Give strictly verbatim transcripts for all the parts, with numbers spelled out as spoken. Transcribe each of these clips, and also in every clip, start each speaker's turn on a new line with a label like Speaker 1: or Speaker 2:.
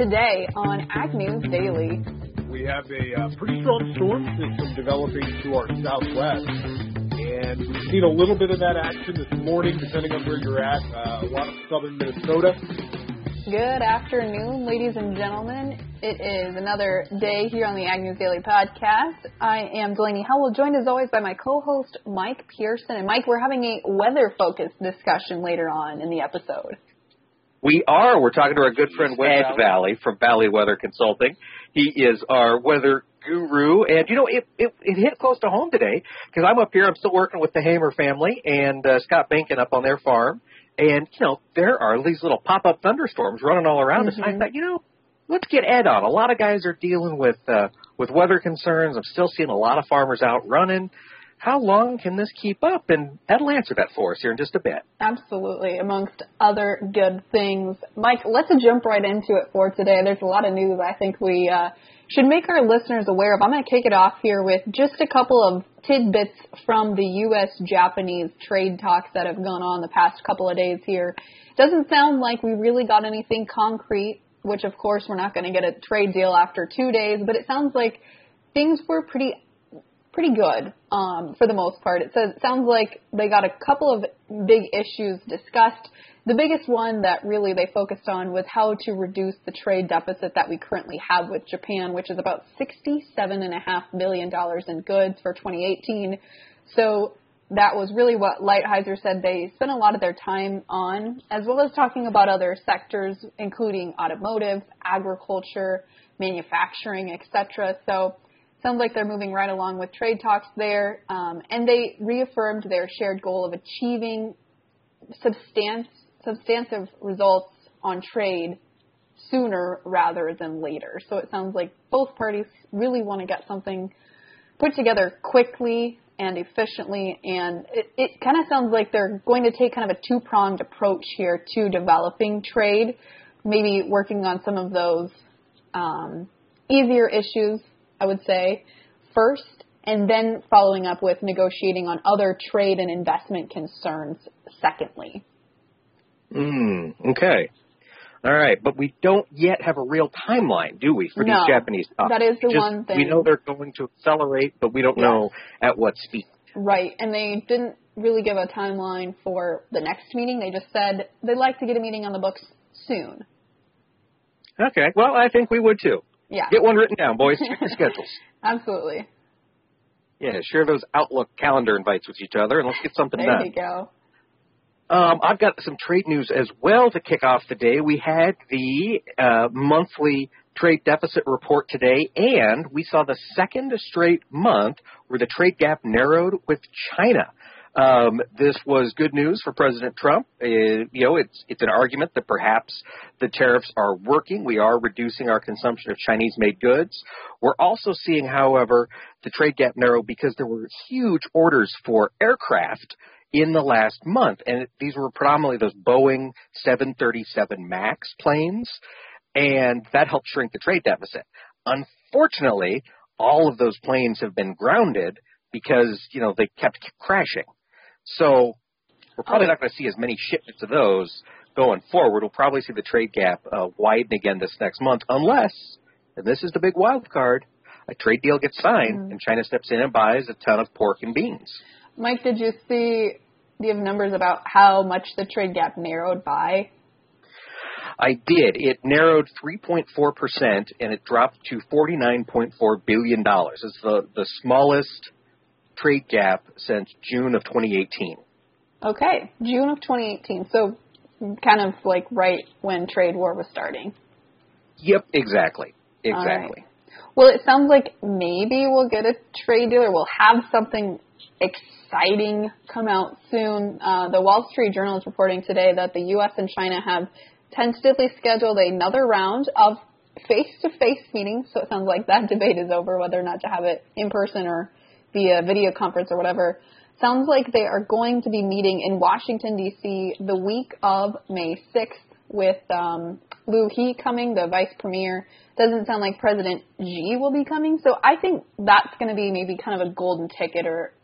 Speaker 1: Today on Ag News Daily.
Speaker 2: We have a uh, pretty strong storm system developing to our southwest, and we've seen a little bit of that action this morning, depending on where you're at. Uh, a lot of southern Minnesota.
Speaker 1: Good afternoon, ladies and gentlemen. It is another day here on the Ag News Daily podcast. I am Delaney Howell, joined as always by my co-host Mike Pearson. And Mike, we're having a weather-focused discussion later on in the episode.
Speaker 3: We are. We're talking to our good friend Ed Valley from Valley Weather Consulting. He is our weather guru. And, you know, it, it, it hit close to home today because I'm up here. I'm still working with the Hamer family and uh, Scott Bankin up on their farm. And, you know, there are these little pop-up thunderstorms running all around mm-hmm. us. And I thought, you know, let's get Ed on. A lot of guys are dealing with uh, with weather concerns. I'm still seeing a lot of farmers out running. How long can this keep up? And Ed will answer that for us here in just a bit.
Speaker 1: Absolutely, amongst other good things. Mike, let's jump right into it for today. There's a lot of news I think we uh, should make our listeners aware of. I'm going to kick it off here with just a couple of tidbits from the U S Japanese trade talks that have gone on the past couple of days here. Doesn't sound like we really got anything concrete, which of course we're not going to get a trade deal after two days, but it sounds like things were pretty pretty good um, for the most part. It says it sounds like they got a couple of big issues discussed. The biggest one that really they focused on was how to reduce the trade deficit that we currently have with Japan, which is about sixty-seven point five billion dollars in goods for twenty eighteen. So that was really what Lighthizer said they spent a lot of their time on, as well as talking about other sectors, including automotive, agriculture, manufacturing, et cetera. So sounds like they're moving right along with trade talks there. Um, and they reaffirmed their shared goal of achieving substan- substantive results on trade sooner rather than later. So it sounds like both parties really want to get something put together quickly and efficiently. And it, it kind of sounds like they're going to take kind of a two-pronged approach here to developing trade, maybe working on some of those um, easier issues, I would say, first, and then following up with negotiating on other trade and investment concerns secondly.
Speaker 3: Mm, okay. All right. But we don't yet have a real timeline, do we, for
Speaker 1: no,
Speaker 3: these Japanese talks?
Speaker 1: That is the
Speaker 3: Just,
Speaker 1: one thing.
Speaker 3: We know they're going to accelerate, but we don't
Speaker 1: yes.
Speaker 3: know at what speed.
Speaker 1: Right. And they didn't really give a timeline for the next meeting. They just said they'd like to get a meeting on the books soon.
Speaker 3: Okay. Well, I think we would, too.
Speaker 1: Yeah.
Speaker 3: Get one written down, boys. Check your schedules.
Speaker 1: Absolutely.
Speaker 3: Yeah, share those Outlook calendar invites with each other, and let's get something
Speaker 1: there
Speaker 3: done.
Speaker 1: There you go.
Speaker 3: Um, I've got some trade news as well to kick off the day. We had the uh, monthly trade deficit report today, and we saw the second straight month where the trade gap narrowed with China. Um, this was good news for President Trump. Uh, you know, it's it's an argument that perhaps the tariffs are working. We are reducing our consumption of Chinese-made goods. We're also seeing, however, the trade gap narrow because there were huge orders for aircraft in the last month, and these were predominantly those Boeing seven thirty-seven MAX planes, and that helped shrink the trade deficit. Unfortunately, all of those planes have been grounded because, you know, they kept crashing. So we're probably not going to see as many shipments of those going forward. We'll probably see the trade gap uh, widen again this next month unless, and this is the big wild card, a trade deal gets signed mm-hmm. and China steps in and buys a ton of pork and beans.
Speaker 1: Mike, did you see, do you have numbers about how much the trade gap narrowed by?
Speaker 3: I did. It narrowed three point four percent and it dropped to forty-nine point four billion dollars. It's the, the smallest trade gap since June of twenty eighteen.
Speaker 1: Okay, June of twenty eighteen. So kind of like right when trade war was starting.
Speaker 3: Yep, exactly. Exactly.
Speaker 1: Right. Well, it sounds like maybe we'll get a trade deal or we'll have something exciting come out soon. Uh, the Wall Street Journal is reporting today that the U S and China have tentatively scheduled another round of face-to-face meetings. So it sounds like that debate is over, whether or not to have it in person or via video conference or whatever. Sounds like they are going to be meeting in Washington, D C the week of May sixth with um, Liu He coming, the vice premier. Doesn't sound like President Xi will be coming. So I think that's going to be maybe kind of a golden ticket, or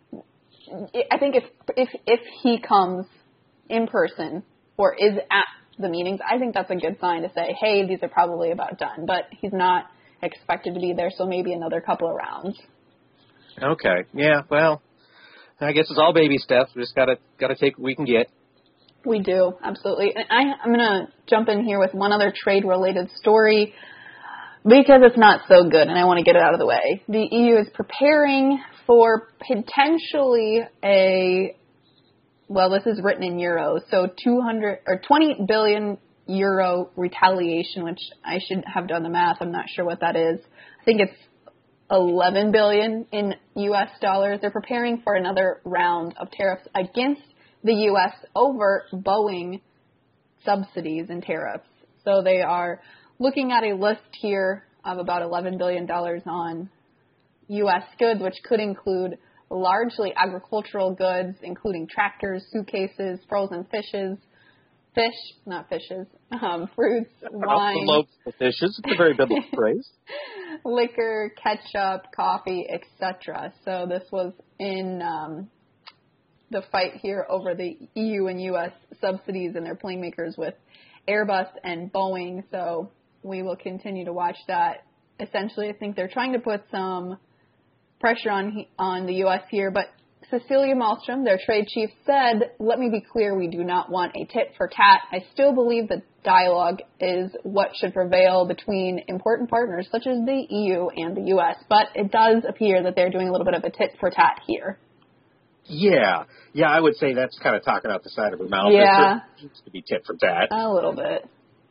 Speaker 1: I think if if if he comes in person or is at the meetings, I think that's a good sign to say, hey, these are probably about done. But he's not expected to be there, so maybe another couple of rounds.
Speaker 3: Okay. Yeah, well, I guess it's all baby steps. We just got to got to take what we can get.
Speaker 1: We do, absolutely. And I, I'm going to jump in here with one other trade-related story because it's not so good, and I want to get it out of the way. The E U is preparing for potentially a, well, this is written in euros, so two hundred or twenty billion euro retaliation, which I should have done the math. I'm not sure what that is. I think it's eleven billion in U S dollars. They're preparing for another round of tariffs against the U S over Boeing subsidies and tariffs. So they are looking at a list here of about eleven billion dollars on U S goods, which could include largely agricultural goods, including tractors, suitcases, frozen fishes, fish, not fishes, um, fruits, wine.
Speaker 3: Loaves of fishes. It's a very biblical phrase.
Speaker 1: Liquor, ketchup, coffee, et cetera. So this was in um, the fight here over the E U and U S subsidies and their plane makers with Airbus and Boeing. So we will continue to watch that. Essentially, I think they're trying to put some pressure on on the U S here, but Cecilia Malmstrom, their trade chief, said, let me be clear, we do not want a tit for tat. I still believe that dialogue is what should prevail between important partners such as the E U and the U S, but it does appear that they're doing a little bit of a tit for tat here.
Speaker 3: Yeah. Yeah, I would say that's kind of talking out the side of her mouth.
Speaker 1: Yeah.
Speaker 3: It needs to be tit for tat.
Speaker 1: A little bit.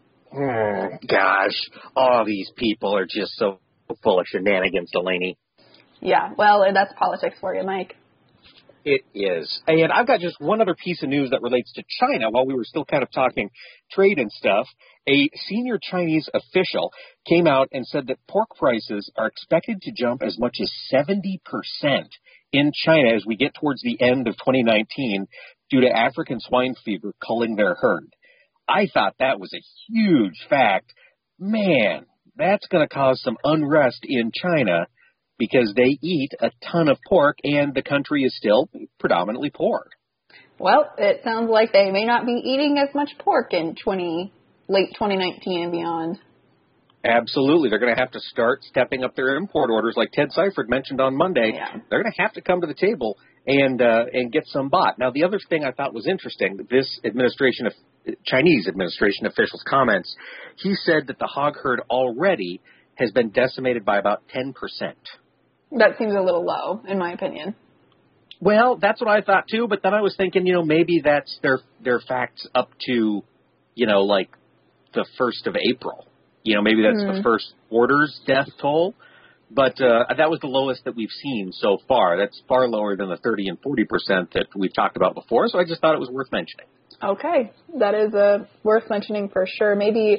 Speaker 3: Oh, gosh. All these people are just so full of shenanigans, Delaney.
Speaker 1: Yeah, well, that's politics for you, Mike.
Speaker 3: It is. And I've got just one other piece of news that relates to China. While we were still kind of talking trade and stuff, a senior Chinese official came out and said that pork prices are expected to jump as much as seventy percent in China as we get towards the end of twenty nineteen due to African swine fever culling their herd. I thought that was a huge fact. Man, that's going to cause some unrest in China, because they eat a ton of pork, and the country is still predominantly poor.
Speaker 1: Well, it sounds like they may not be eating as much pork in twenty late twenty nineteen and beyond.
Speaker 3: Absolutely. They're going to have to start stepping up their import orders, like Ted Seifert mentioned on Monday.
Speaker 1: Yeah.
Speaker 3: They're going to have to come to the table and uh, and get some bought. Now, the other thing I thought was interesting, this administration of Chinese administration official's comments, he said that the hog herd already has been decimated by about ten percent.
Speaker 1: That seems a little low, in my opinion.
Speaker 3: Well, that's what I thought too, but then I was thinking, you know, maybe that's their their facts up to, you know, like the first of April. You know, maybe that's mm. the first quarter's death toll. But uh, that was the lowest that we've seen so far. That's far lower than the thirty and forty percent that we've talked about before, so I just thought it was worth mentioning.
Speaker 1: Okay, that is uh, worth mentioning for sure. Maybe,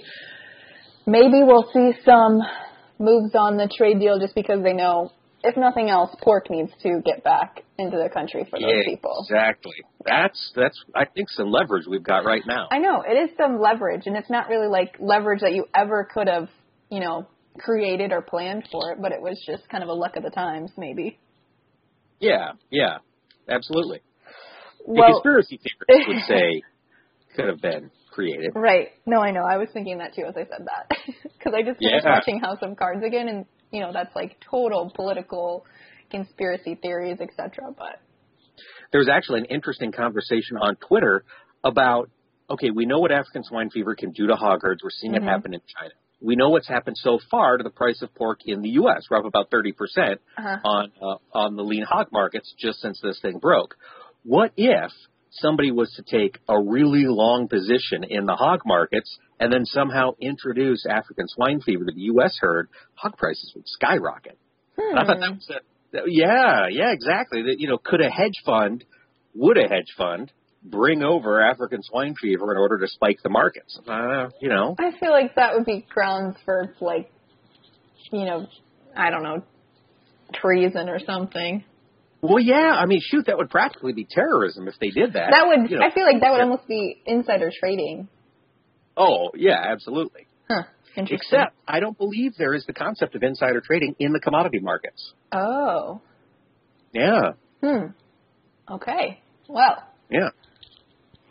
Speaker 1: maybe we'll see some moves on the trade deal just because they know, if nothing else, pork needs to get back into the country for those
Speaker 3: yeah,
Speaker 1: people.
Speaker 3: Exactly. That's, that's I think, some leverage we've got right now.
Speaker 1: I know. It is some leverage, and it's not really like leverage that you ever could have, you know, created or planned for it, but it was just kind of a luck of the times, maybe.
Speaker 3: Yeah, yeah, absolutely.
Speaker 1: Well,
Speaker 3: the conspiracy theorists would say could have been created.
Speaker 1: Right. No, I know. I was thinking that too as I said that. Because I just finished
Speaker 3: yeah.
Speaker 1: watching House of Cards again, and, you know, that's like total political conspiracy theories, et cetera. But
Speaker 3: there's actually an interesting conversation on Twitter about, okay, we know what African swine fever can do to hog herds. We're seeing mm-hmm. it happen in China. We know what's happened so far to the price of pork in the U S. We're up about thirty percent uh-huh. on uh, on the lean hog markets just since this thing broke. What if somebody was to take a really long position in the hog markets and then somehow introduce African swine fever to the U S herd? Hog prices would skyrocket.
Speaker 1: Hmm.
Speaker 3: I thought that was a, yeah, yeah, exactly. That, you know, could a hedge fund, would a hedge fund bring over African swine fever in order to spike the markets? Uh, you know,
Speaker 1: I feel like that would be grounds for, like, you know, I don't know, treason or something.
Speaker 3: Well, yeah, I mean, shoot, that would practically be terrorism if they did that.
Speaker 1: That would,
Speaker 3: you know,
Speaker 1: I feel like that would almost be insider trading.
Speaker 3: Oh, yeah, absolutely.
Speaker 1: Huh, interesting.
Speaker 3: Except, I don't believe there is the concept of insider trading in the commodity markets.
Speaker 1: Oh.
Speaker 3: Yeah.
Speaker 1: Hmm. Okay. Well.
Speaker 3: Yeah.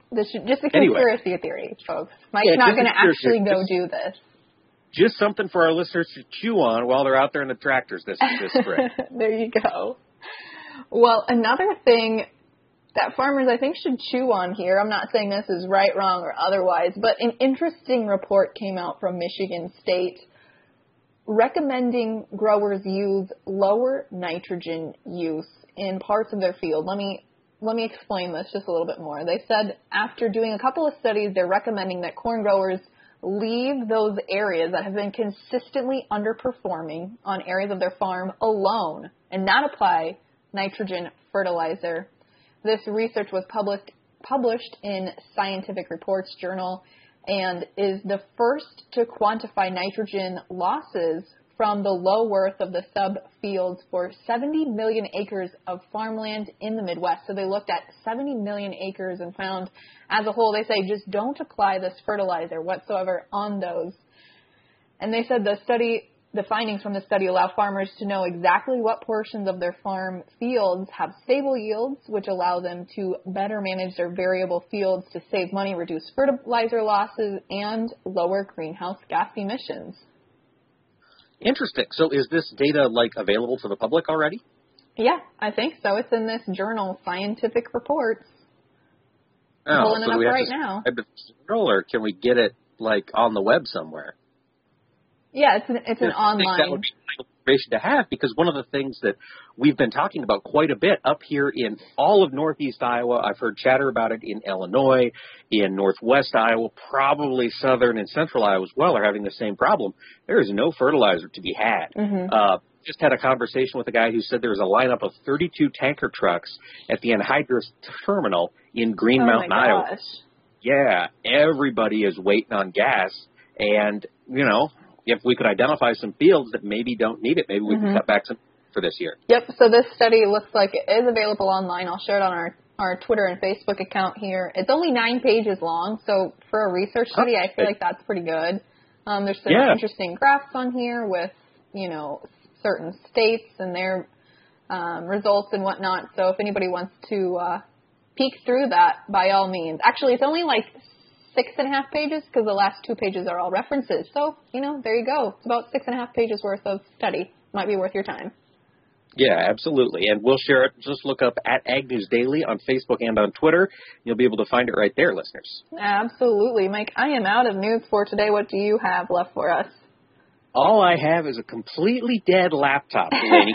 Speaker 1: This is just a
Speaker 3: Anyway.
Speaker 1: conspiracy theory, folks. Mike's
Speaker 3: Yeah,
Speaker 1: not
Speaker 3: just a
Speaker 1: going to actually go
Speaker 3: conspiracy.
Speaker 1: do this.
Speaker 3: Just something for our listeners to chew on while they're out there in the tractors this, this spring.
Speaker 1: There you go. Well, another thing that farmers, I think, should chew on here, I'm not saying this is right, wrong, or otherwise, but an interesting report came out from Michigan State recommending growers use lower nitrogen use in parts of their field. Let me let me explain this just a little bit more. They said after doing a couple of studies, they're recommending that corn growers leave those areas that have been consistently underperforming on areas of their farm alone and not apply nitrogen fertilizer. This research was published published in Scientific Reports Journal and is the first to quantify nitrogen losses from the low worth of the subfields for seventy million acres of farmland in the Midwest. So they looked at seventy million acres and found, as a whole, they say just don't apply this fertilizer whatsoever on those. And they said the study, the findings from the study allow farmers to know exactly what portions of their farm fields have stable yields, which allow them to better manage their variable fields to save money, reduce fertilizer losses, and lower greenhouse gas emissions.
Speaker 3: Interesting. So is this data, like, available to the public already?
Speaker 1: Yeah, I think so. It's in this journal, Scientific Reports. I'm
Speaker 3: Oh,
Speaker 1: pulling
Speaker 3: so
Speaker 1: it
Speaker 3: do
Speaker 1: up
Speaker 3: we have
Speaker 1: right
Speaker 3: to
Speaker 1: now.
Speaker 3: subscribe to the journal, or can we get it, like, on the web somewhere?
Speaker 1: Yeah, it's an, it's an
Speaker 3: I think that
Speaker 1: online.
Speaker 3: would be nice information to have, because one of the things that we've been talking about quite a bit up here in all of Northeast Iowa, I've heard chatter about it in Illinois, in Northwest Iowa, probably Southern and Central Iowa as well are having the same problem. There is no fertilizer to be had.
Speaker 1: Mm-hmm.
Speaker 3: Uh, just had a conversation with a guy who said there was a lineup of thirty-two tanker trucks at the Anhydrous terminal in Green
Speaker 1: Oh
Speaker 3: Mountain,
Speaker 1: my
Speaker 3: Iowa.
Speaker 1: gosh.
Speaker 3: Yeah, everybody is waiting on gas, and, you know, if we could identify some fields that maybe don't need it, maybe we
Speaker 1: Mm-hmm.
Speaker 3: can cut back some for this year.
Speaker 1: Yep, so this study looks like it is available online. I'll share it on our, our Twitter and Facebook account here. It's only nine pages long, so for a research study, I feel like that's pretty good. Um, there's some
Speaker 3: Yeah.
Speaker 1: interesting graphs on here with, you know, certain states and their um, results and whatnot. So if anybody wants to uh, peek through that, by all means. Actually, it's only like six and a half pages because the last two pages are all references. So, you know, there you go. It's about six and a half pages worth of study. Might be worth your time.
Speaker 3: Yeah, absolutely. And we'll share it. Just look up at Ag News Daily on Facebook and on Twitter. You'll be able to find it right there, listeners.
Speaker 1: Absolutely. Mike, I am out of news for today. What do you have left for us?
Speaker 3: All I have is a completely dead laptop. Delaney.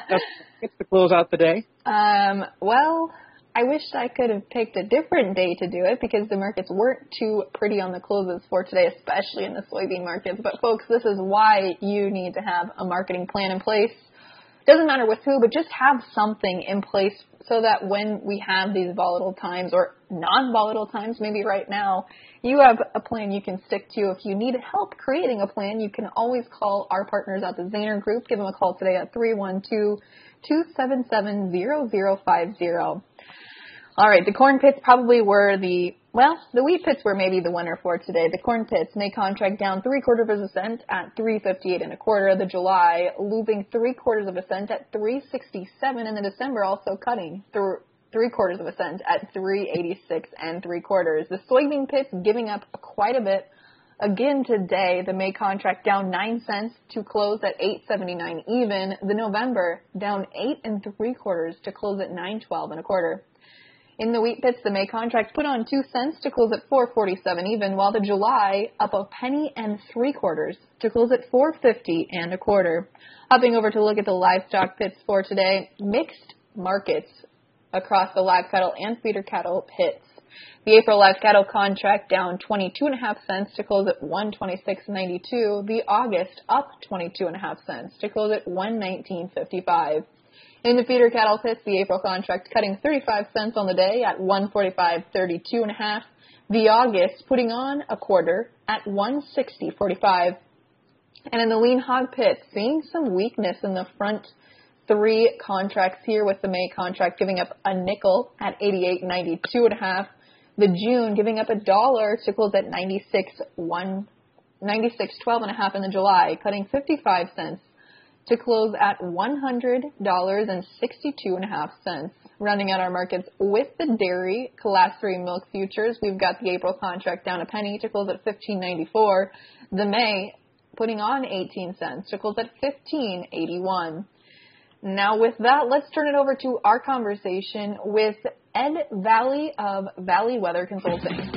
Speaker 3: Get to close out the day.
Speaker 1: Um, well, I wish I could have picked a different day to do it because the markets weren't too pretty on the closes for today, especially in the soybean markets. But folks, this is why you need to have a marketing plan in place. Doesn't matter with who, but just have something in place so that when we have these volatile times or non-volatile times, maybe right now, you have a plan you can stick to. If you need help creating a plan, you can always call our partners at the Zaner Group. Give them a call today at three one two, two seven seven, zero zero five zero. All right, the corn pits probably were the, well, the wheat pits were maybe the winner for today. The corn pits May contract down three quarters of a cent at three fifty-eight and a quarter. The July losing three quarters of a cent at three sixty-seven, and the December also cutting through three quarters of a cent at three eighty-six and three quarters. The soybean pits giving up quite a bit. Again today, the May contract down nine cents to close at eight seventy-nine even. The November down eight and three quarters to close at nine twelve and a quarter. In the wheat pits, the May contract put on two cents to close at four forty-seven even, while the July up a penny and three quarters to close at four fifty and a quarter. Hopping over to look at the livestock pits for today, mixed markets across the live cattle and feeder cattle pits. The April live cattle contract down twenty-two and a half cents to close at one twenty-six ninety-two. The August up twenty-two and a half cents to close at one nineteen fifty-five. In the feeder cattle pits, the April contract cutting thirty-five cents on the day at one forty-five thirty-two and a half. The August putting on a quarter at one sixty forty-five. And in the lean hog pits, seeing some weakness in the front three contracts here, with the May contract giving up a nickel at eighty-eight ninety-two and a half. The June giving up a dollar to close at ninety-six twelve and a half, in the July cutting fifty-five cents to close at one hundred dollars and sixty-two and a half cents. running at our markets with the dairy Class three milk futures. We've got the April contract down a penny to close at fifteen ninety-four. The May putting on eighteen cents to close at fifteen eighty-one. Now with that, let's turn it over to our conversation with Ed Vallee of Vallee Weather Consulting.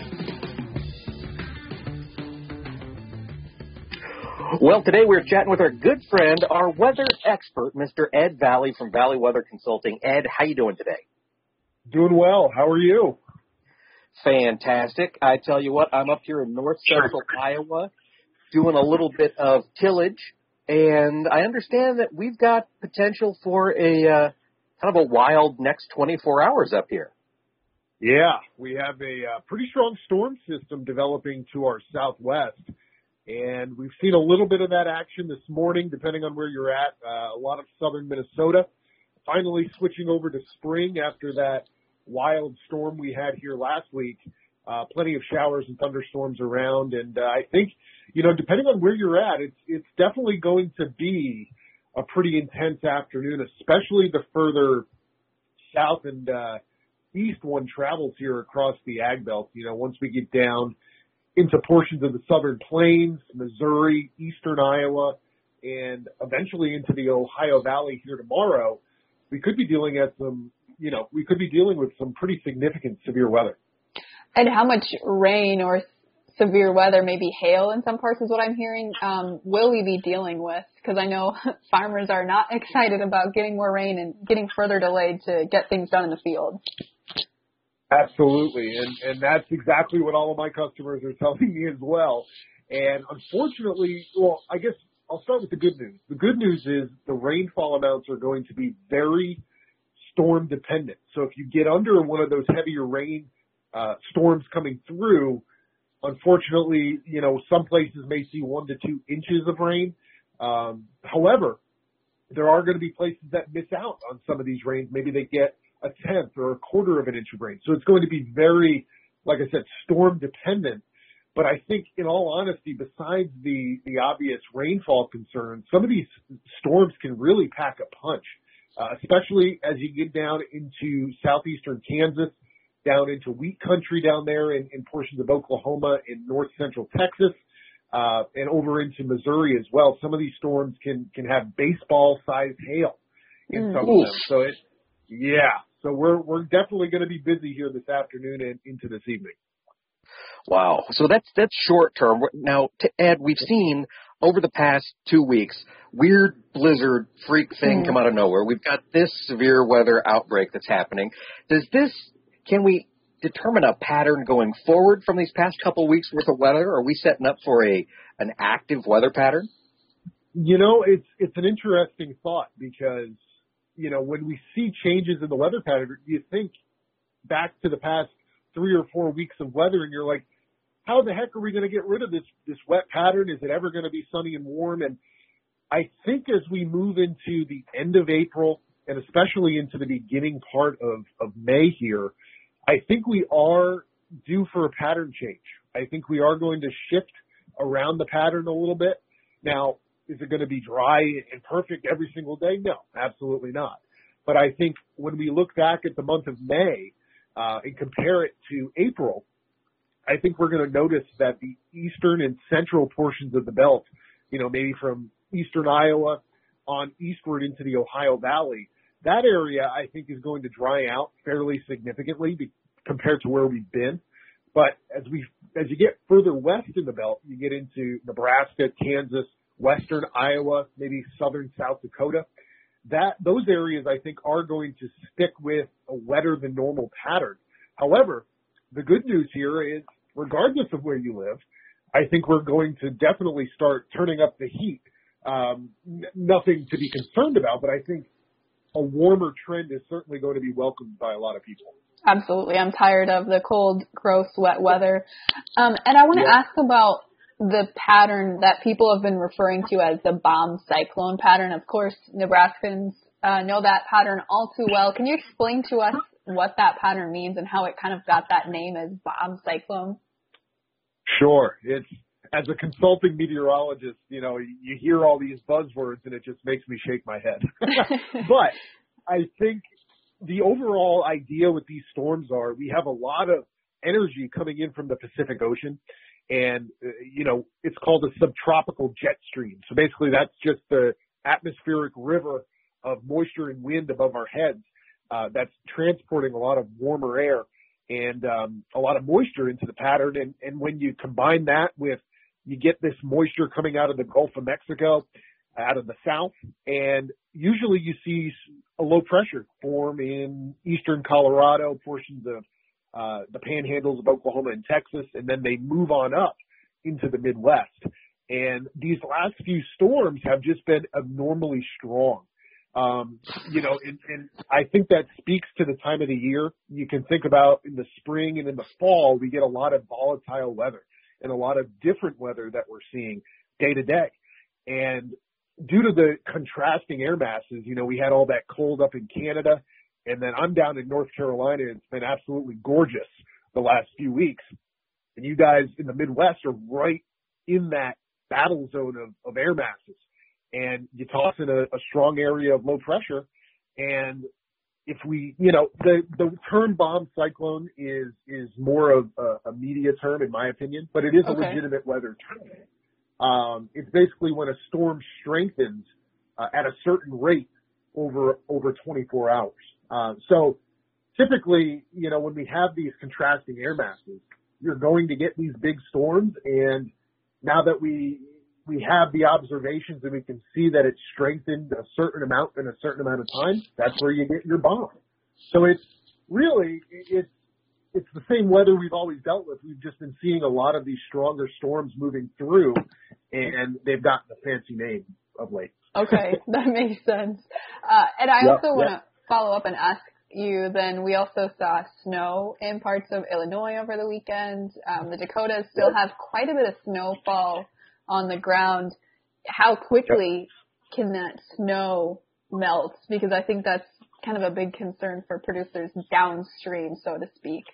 Speaker 3: Well, today we're chatting with our good friend, our weather expert, Mister Ed Vallee from Vallee Weather Consulting. Ed, how you doing today?
Speaker 2: Doing well. How are you?
Speaker 3: Fantastic. I tell you what, I'm up here in north central Iowa doing a little bit of tillage, and I understand that we've got potential for a uh, kind of a wild next twenty-four hours up here.
Speaker 2: Yeah, we have a uh, pretty strong storm system developing to our southwest. And we've seen a little bit of that action this morning, depending on where you're at. Uh, a lot of southern Minnesota finally switching over to spring after that wild storm we had here last week. Uh, plenty of showers and thunderstorms around. And uh, I think, you know, depending on where you're at, it's, it's definitely going to be a pretty intense afternoon, especially the further south and uh, east one travels here across the Ag Belt. You know, once we get down into portions of the southern plains, Missouri, eastern Iowa, and eventually into the Ohio Valley here tomorrow, we could be dealing at some, you know, we could be dealing with some pretty significant severe weather.
Speaker 1: And how much rain or severe weather, maybe hail in some parts is what I'm hearing, um, will we be dealing with? Because I know farmers are not excited about getting more rain and getting further delayed to get things done in the field.
Speaker 2: Absolutely, and and that's exactly what all of my customers are telling me as well. And unfortunately, well, I guess I'll start with the good news. The good news is the rainfall amounts are going to be very storm dependent. So if you get under one of those heavier rain uh, storms coming through, unfortunately, you know, some places may see one to two inches of rain. Um, however, there are going to be places that miss out on some of these rains. Maybe they get a tenth or a quarter of an inch of rain. So it's going to be very, like I said, storm dependent. But I think in all honesty, besides the, the obvious rainfall concerns, some of these storms can really pack a punch, uh, especially as you get down into southeastern Kansas, down into wheat country down there in, in portions of Oklahoma, in north central Texas, uh, and over into Missouri as well. Some of these storms can, can have baseball sized hail in mm. some of them. So it, yeah. So we're we're definitely going to be busy here this afternoon and into this evening.
Speaker 3: Wow. So that's that's short term. Now, to Ed, we've seen over the past two weeks weird blizzard freak thing mm. come out of nowhere. We've got this severe weather outbreak that's happening. Does this can we determine a pattern going forward from these past couple of weeks worth of weather? Are we setting up for a an active weather pattern?
Speaker 2: You know, it's it's an interesting thought because, you know, when we see changes in the weather pattern, you think back to the past three or four weeks of weather and you're like, how the heck are we going to get rid of this, this wet pattern? Is it ever going to be sunny and warm? And I think as we move into the end of April and especially into the beginning part of, of May here, I think we are due for a pattern change. I think we are going to shift around the pattern a little bit. Now, is it going to be dry and perfect every single day? No, absolutely not. But I think when we look back at the month of May uh, and compare it to April, I think we're going to notice that the eastern and central portions of the belt, you know, maybe from eastern Iowa on eastward into the Ohio Valley, that area I think is going to dry out fairly significantly be, compared to where we've been. But as we as you get further west in the belt, you get into Nebraska, Kansas, western Iowa, maybe southern South Dakota. That those areas I think are going to stick with a wetter than normal pattern. However, the good news here is, regardless of where you live, I think we're going to definitely start turning up the heat. Um, n- nothing to be concerned about, but I think a warmer trend is certainly going to be welcomed by a lot of people.
Speaker 1: Absolutely. I'm tired of the cold, gross, wet weather. Um, and I want to yeah. ask about the pattern that people have been referring to as the bomb cyclone pattern. Of course, Nebraskans uh, know that pattern all too well. Can you explain to us what that pattern means and how it kind of got that name as bomb cyclone?
Speaker 2: Sure. It's, as a consulting meteorologist, you know, you hear all these buzzwords and it just makes me shake my head. But I think the overall idea with these storms are we have a lot of energy coming in from the Pacific Ocean, and, uh, you know, it's called a subtropical jet stream. So basically that's just the atmospheric river of moisture and wind above our heads uh, that's transporting a lot of warmer air and um, a lot of moisture into the pattern. And, and when you combine that with, you get this moisture coming out of the Gulf of Mexico, out of the south, and usually you see a low pressure form in eastern Colorado, portions of uh, the panhandles of Oklahoma and Texas, and then they move on up into the Midwest. And these last few storms have just been abnormally strong. Um, you know, and, and I think that speaks to the time of the year. You can think about in the spring and in the fall, we get a lot of volatile weather and a lot of different weather that we're seeing day to day. And due to the contrasting air masses, you know, we had all that cold up in Canada, and then I'm down in North Carolina. It's been absolutely gorgeous the last few weeks. And you guys in the Midwest are right in that battle zone of, of air masses. And you toss in a, a strong area of low pressure. And if we, you know, the, the term bomb cyclone is, is more of a, a media term, in my opinion, but it is a
Speaker 1: Okay.
Speaker 2: legitimate weather term. Um, it's basically when a storm strengthens uh, at a certain rate over over twenty-four hours. Uh, so typically, you know, when we have these contrasting air masses, you're going to get these big storms. And now that we we have the observations and we can see that it's strengthened a certain amount in a certain amount of time, that's where you get your bomb. So it's really it's it's the same weather we've always dealt with. We've just been seeing a lot of these stronger storms moving through, and they've gotten a fancy name of late.
Speaker 1: Okay, that makes sense. Uh, and I
Speaker 2: Yep,
Speaker 1: also want to
Speaker 2: yep.
Speaker 1: follow up and ask you, then we also saw snow in parts of Illinois over the weekend. Um, the Dakotas still have quite a bit of snowfall on the ground. How quickly can that snow melt? Because I think that's kind of a big concern for producers downstream, so to speak.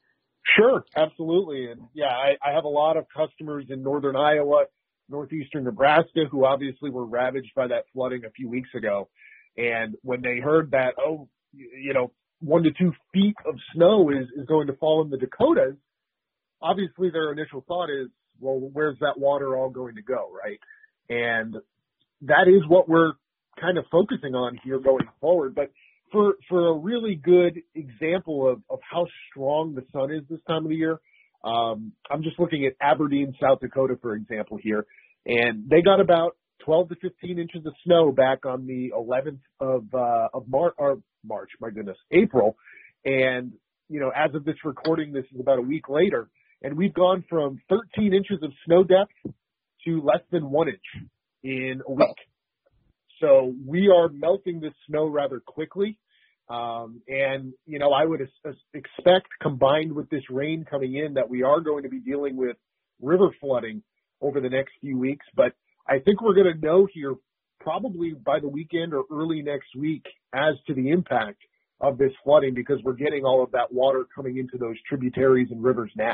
Speaker 2: Sure, absolutely. And yeah, I, I have a lot of customers in northern Iowa, northeastern Nebraska, who obviously were ravaged by that flooding a few weeks ago. And when they heard that, oh, you know, one to two feet of snow is, is going to fall in the Dakotas, obviously their initial thought is, well, where's that water all going to go, right? And that is what we're kind of focusing on here going forward. But for for a really good example of, of how strong the sun is this time of the year, um, I'm just looking at Aberdeen, South Dakota, for example, here. And they got about twelve to fifteen inches of snow back on the eleventh of, uh, of Mar- or March, my goodness, April. And, you know, as of this recording, this is about a week later. And we've gone from thirteen inches of snow depth to less than one inch in a week. So we are melting this snow rather quickly. Um, and, you know, I would as- expect, combined with this rain coming in, that we are going to be dealing with river flooding over the next few weeks. But I think we're going to know here probably by the weekend or early next week as to the impact of this flooding, because we're getting all of that water coming into those tributaries and rivers now.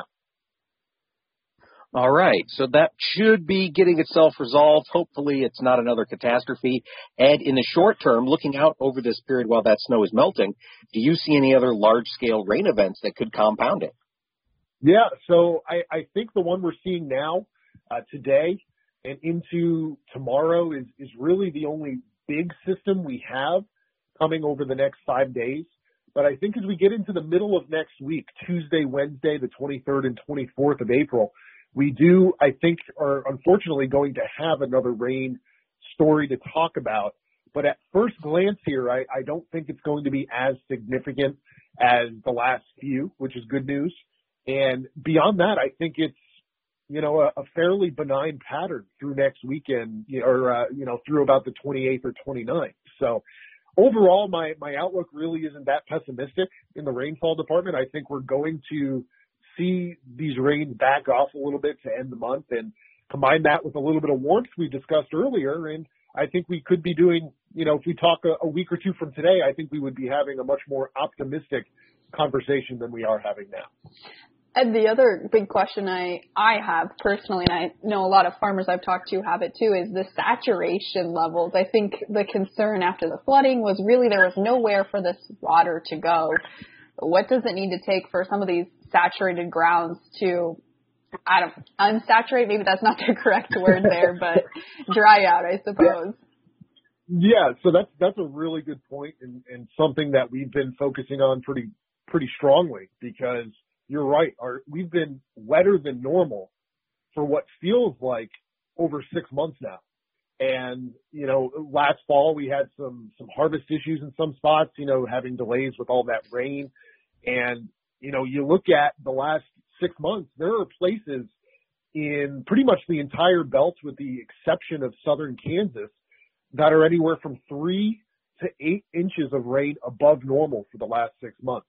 Speaker 3: All right, so that should be getting itself resolved. Hopefully it's not another catastrophe. And in the short term, looking out over this period while that snow is melting, do you see any other large-scale rain events that could compound it?
Speaker 2: Yeah, so I, I think the one we're seeing now, uh, today and into tomorrow is, is really the only big system we have coming over the next five days. But I think as we get into the middle of next week, Tuesday, Wednesday, the twenty-third and twenty-fourth of April, we do, I think, are unfortunately going to have another rain story to talk about. But at first glance here, I, I don't think it's going to be as significant as the last few, which is good news. And beyond that, I think it's, you know, a, a fairly benign pattern through next weekend, you know, or, uh, you know, through about the twenty-eighth or twenty-ninth. So overall, my, my outlook really isn't that pessimistic in the rainfall department. I think we're going to see these rains back off a little bit to end the month, and combine that with a little bit of warmth we discussed earlier. And I think we could be doing, you know, if we talk a, a week or two from today, I think we would be having a much more optimistic conversation than we are having now.
Speaker 1: And the other big question I, I have personally, and I know a lot of farmers I've talked to have it too, is the saturation levels. I think the concern after the flooding was really there was nowhere for this water to go. What does it need to take for some of these saturated grounds to, I don't, unsaturate? Maybe that's not the correct word there, but dry out, I suppose.
Speaker 2: Yeah, so that's that's a really good point, and, and something that we've been focusing on pretty pretty strongly, because you're right. Our, we've been wetter than normal for what feels like over six months now. And, you know, last fall we had some, some harvest issues in some spots, you know, having delays with all that rain. And, you know, you look at the last six months, there are places in pretty much the entire belt, with the exception of southern Kansas, that are anywhere from three to eight inches of rain above normal for the last six months.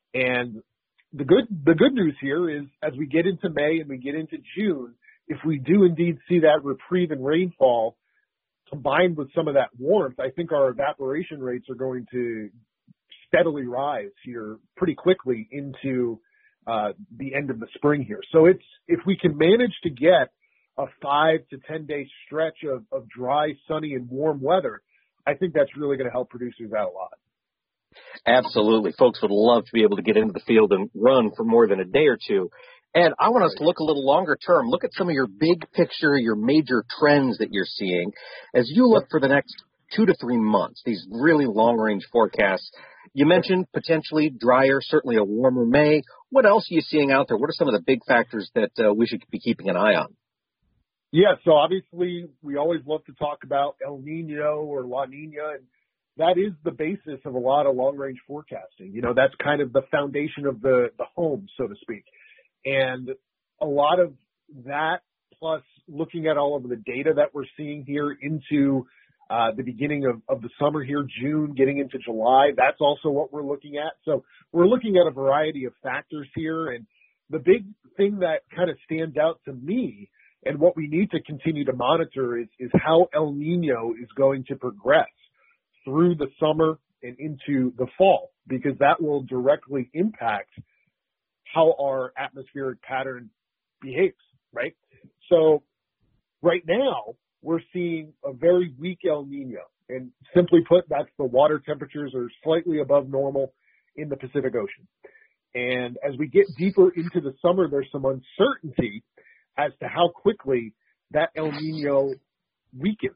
Speaker 2: And The good, the good news here is as we get into May and we get into June, if we do indeed see that reprieve in rainfall combined with some of that warmth, I think our evaporation rates are going to steadily rise here pretty quickly into uh, the end of the spring here. So it's, if we can manage to get a five to ten day stretch of, of dry, sunny and warm weather, I think that's really going to help producers out a lot.
Speaker 3: Absolutely. Folks would love to be able to get into the field and run for more than a day or two. And I want us to look a little longer term. Look at some of your big picture, your major trends that you're seeing. As you look for the next two to three months, these really long-range forecasts, you mentioned potentially drier, certainly a warmer May. What else are you seeing out there? What are some of the big factors that uh, we should be keeping an eye on?
Speaker 2: Yeah, so obviously we always love to talk about El Nino or La Nina, and that is the basis of a lot of long-range forecasting. You know, that's kind of the foundation of the, the home, so to speak. And a lot of that, plus looking at all of the data that we're seeing here into uh, the beginning of, of the summer here, June, getting into July, that's also what we're looking at. So we're looking at a variety of factors here. And the big thing that kind of stands out to me and what we need to continue to monitor is, is how El Nino is going to progress through the summer and into the fall, because that will directly impact how our atmospheric pattern behaves, right? So right now we're seeing a very weak El Nino, and simply put, that's the water temperatures are slightly above normal in the Pacific Ocean. And as we get deeper into the summer, there's some uncertainty as to how quickly that El Nino weakens.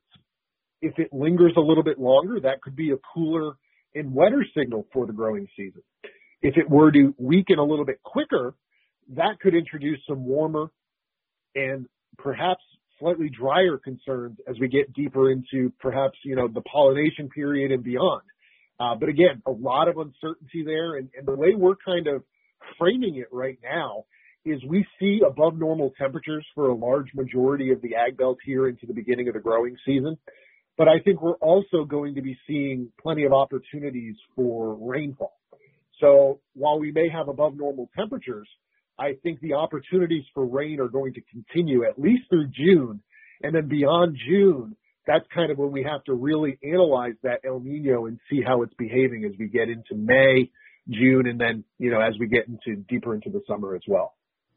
Speaker 2: If it lingers a little bit longer, that could be a cooler and wetter signal for the growing season. If it were to weaken a little bit quicker, that could introduce some warmer and perhaps slightly drier concerns as we get deeper into perhaps, you know, the pollination period and beyond. Uh, but again, a lot of uncertainty there. And, and the way we're kind of framing it right now is we see above normal temperatures for a large majority of the ag belt here into the beginning of the growing season. But I think we're also going to be seeing plenty of opportunities for rainfall. So while we may have above normal temperatures, I think the opportunities for rain are going to continue at least through June. And then beyond June, that's kind of when we have to really analyze that El Nino and see how it's behaving as we get into May, June, and then, you know, as we get into deeper into the summer as well.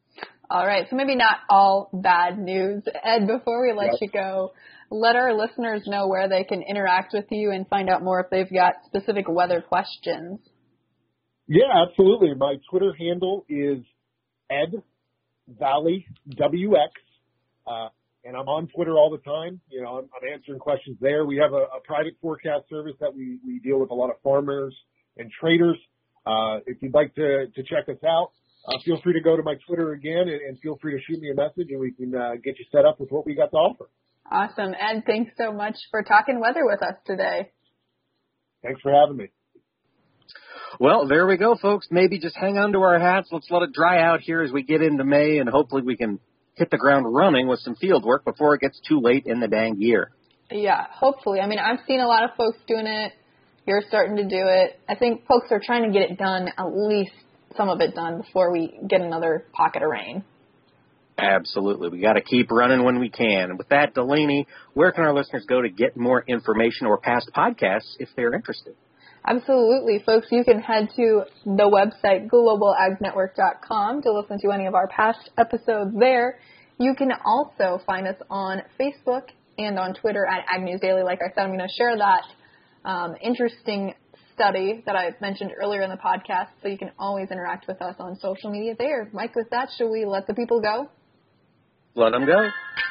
Speaker 1: All right, so maybe not all bad news. Ed, before we let yep. you go, let our listeners know where they can interact with you and find out more if they've got specific weather questions.
Speaker 2: Yeah, absolutely. My Twitter handle is Ed Valley W X, uh, and I'm on Twitter all the time. You know, I'm, I'm answering questions there. We have a, a private forecast service that we, we deal with a lot of farmers and traders. Uh, if you'd like to, to check us out, Uh, feel free to go to my Twitter again and, and feel free to shoot me a message and we can uh, get you set up with what we got to offer.
Speaker 1: Awesome. Ed, thanks so much for talking weather with us today.
Speaker 2: Thanks for having me.
Speaker 3: Well, there we go, folks. Maybe just hang on to our hats. Let's let it dry out here as we get into May, and hopefully we can hit the ground running with some field work before it gets too late in the dang year.
Speaker 1: Yeah, hopefully. I mean, I've seen a lot of folks doing it. You're starting to do it. I think folks are trying to get it done, at least some of it done, before we get another pocket of rain.
Speaker 3: Absolutely. We got to keep running when we can. And with that, Delaney, where can our listeners go to get more information or past podcasts if they're interested?
Speaker 1: Absolutely. Folks, you can head to the website global ag network dot com to listen to any of our past episodes there. You can also find us on Facebook and on Twitter at Ag News Daily. Like I said, I'm going to share that um, interesting study that I mentioned earlier in the podcast, so you can always interact with us on social media there. Mike, with that, should we let the people go?
Speaker 3: Let them go.